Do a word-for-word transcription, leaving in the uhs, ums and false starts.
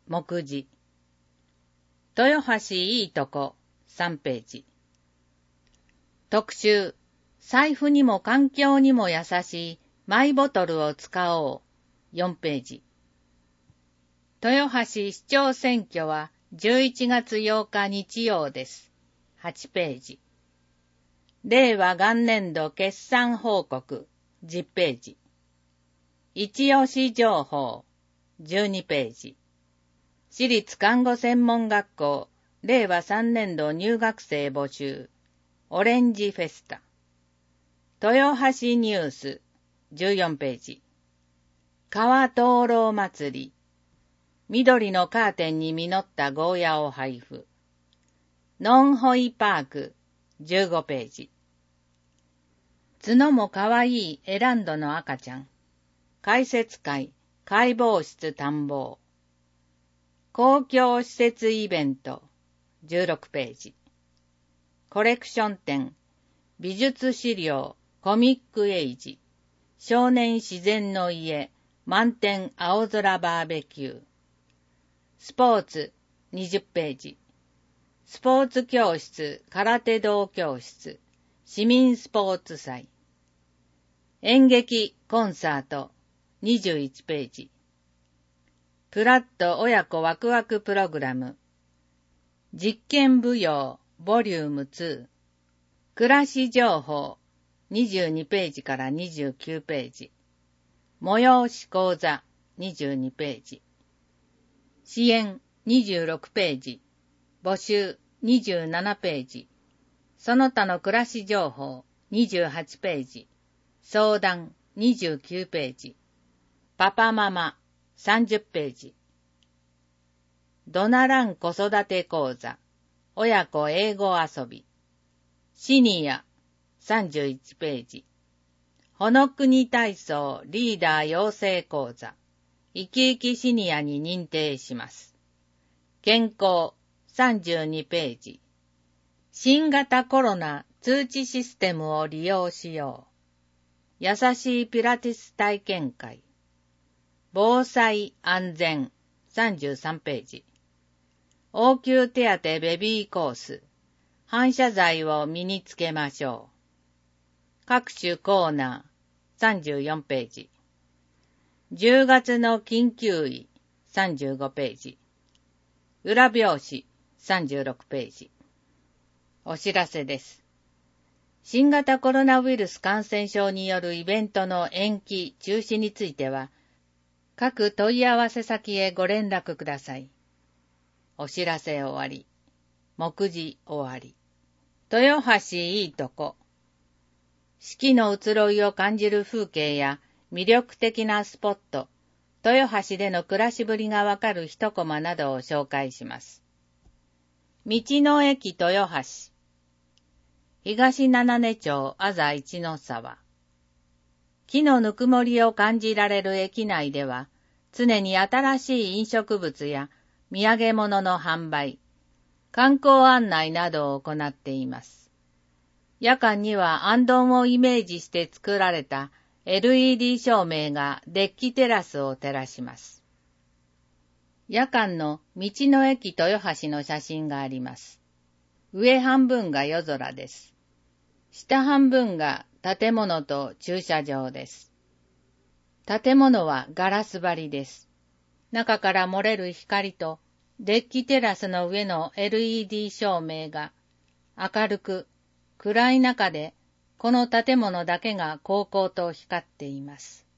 目次。豊橋いいとこ、さんページ。特集、財布にも環境にも優しいマイボトルを使おう、よんページ。豊橋市長選挙はじゅういちがつようか日曜です、はちページ。令和元年度決算報告、じゅっページ。一押し情報、じゅうにページ。私立看護専門学校、令和さんねん度入学生募集、オレンジフェスタ。豊橋ニュース、じゅうよんページ。川灯籠祭り。緑のカーテンに実ったゴーヤを配布。ノンホイパーク、じゅうごページ。角もかわいいエランドの赤ちゃん。解説会、解剖室探訪。公共施設イベント、じゅうろくページ。コレクション展、美術資料、コミックエイジ。少年自然の家、満天青空バーベキュー。スポーツ、にじゅっページ。スポーツ教室、空手道教室。市民スポーツ祭。演劇コンサートにじゅういちページ。プラット親子ワクワクプログラム。実験舞踊ボリュームツー。暮らし情報にじゅうにページからにじゅうきゅうページ。催し講座にじゅうにページ。支援にじゅうろくページ。募集にじゅうななページ。その他の暮らし情報にじゅうはちページ。相談にじゅうきゅうページ。パパママさんじゅっページ。ドナラン子育て講座。親子英語遊び。シニアさんじゅういちページ。ほのくに体操リーダー養成講座。生き生きシニアに認定します。健康さんじゅうにページ。新型コロナ通知システムを利用しよう。優しいピラティス体験会。防災安全さんじゅうさんページ。応急手当ベビーコース。反射材を身につけましょう。各種コーナーさんじゅうよんページ。じゅうがつの緊急医さんじゅうごページ。裏表紙さんじゅうろくページ。お知らせです。新型コロナウイルス感染症によるイベントの延期・中止については、各問い合わせ先へご連絡ください。お知らせ終わり。目次終わり。豊橋いいとこ。四季の移ろいを感じる風景や魅力的なスポット、豊橋での暮らしぶりがわかる一コマなどを紹介します。道の駅豊橋。東七根町あざ一の沢。木のぬくもりを感じられる駅内では、常に新しい飲食物や土産物の販売、観光案内などを行っています。夜間にはあんどんをイメージして作られた エルイーディー 照明がデッキテラスを照らします。夜間の道の駅豊橋の写真があります。上半分が夜空です。下半分が建物と駐車場です。建物はガラス張りです。中から漏れる光とデッキテラスの上の エルイーディー 照明が明るく暗い中でこの建物だけが煌々と光っています。